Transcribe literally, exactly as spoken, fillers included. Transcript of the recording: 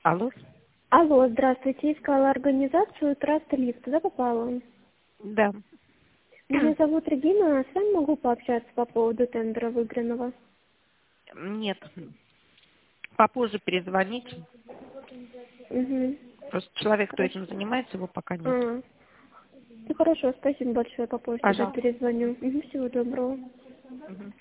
Алло. Алло, здравствуйте. Искала организацию Траст Лифт. Туда попала? Да. Меня зовут Регина. С вами могу пообщаться по поводу тендера выигранного? Нет. Попозже перезвоните. Угу. Просто человек, кто Хорошо. этим занимается, его пока нет. А. Ну хорошо, спасибо большое. Попозже тогда Пожалуйста. перезвоню. Угу, всего доброго. Мгм.